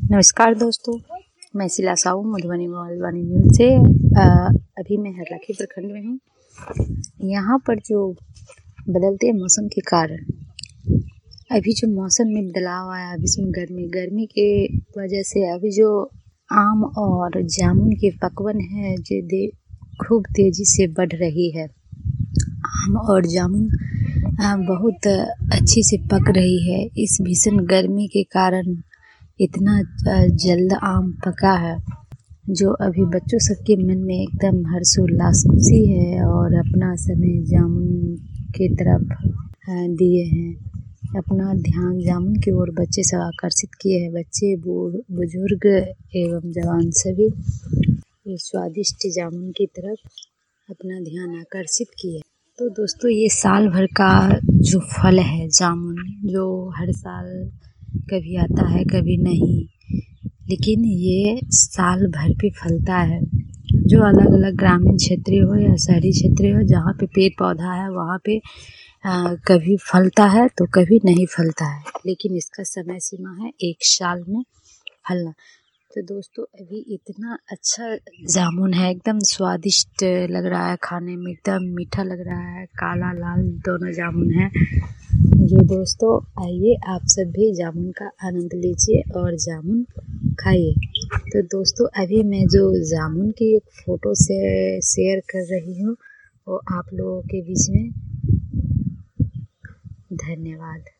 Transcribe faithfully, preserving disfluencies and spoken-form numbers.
नमस्कार दोस्तों, मैं शिला साहू मधुबनी मोबाइल न्यूज़ से। आ, अभी मैं हरलाखी प्रखंड में हूँ। यहाँ पर जो बदलते मौसम के कारण अभी जो मौसम में बदलाव आया, अभी इसमें गर्मी गर्मी के वजह से अभी जो आम और जामुन के पकवन है जो दे खूब तेज़ी से बढ़ रही है। आम और जामुन बहुत अच्छी से पक रही है। इस भीषण गर्मी के कारण इतना जल्द आम पका है जो अभी बच्चों सबके मन में एकदम हर्षोल्लास खुशी है और अपना समय जामुन की तरफ दिए हैं। अपना ध्यान जामुन की ओर बच्चे सब आकर्षित किए हैं। बच्चे बूढ़ बुजुर्ग एवं जवान सभी इस स्वादिष्ट जामुन की तरफ अपना ध्यान आकर्षित किए। तो दोस्तों, ये साल भर का जो फल है जामुन, जो हर साल कभी आता है कभी नहीं, लेकिन ये साल भर पे फलता है। जो अलग अलग ग्रामीण क्षेत्र हो या शहरी क्षेत्र हो, जहाँ पे पेड़ पौधा है वहाँ पे आ, कभी फलता है तो कभी नहीं फलता है, लेकिन इसका समय सीमा है एक साल में फलना। तो दोस्तों, अभी इतना अच्छा जामुन है, एकदम स्वादिष्ट लग रहा है, खाने में एकदम मीठा लग रहा है। काला लाल दोनों जामुन है। जो दोस्तों, आइए आप सब भी जामुन का आनंद लीजिए और जामुन खाइए। तो दोस्तों, अभी मैं जो जामुन की एक फ़ोटो से शेयर कर रही हूँ वो आप लोगों के बीच में। धन्यवाद।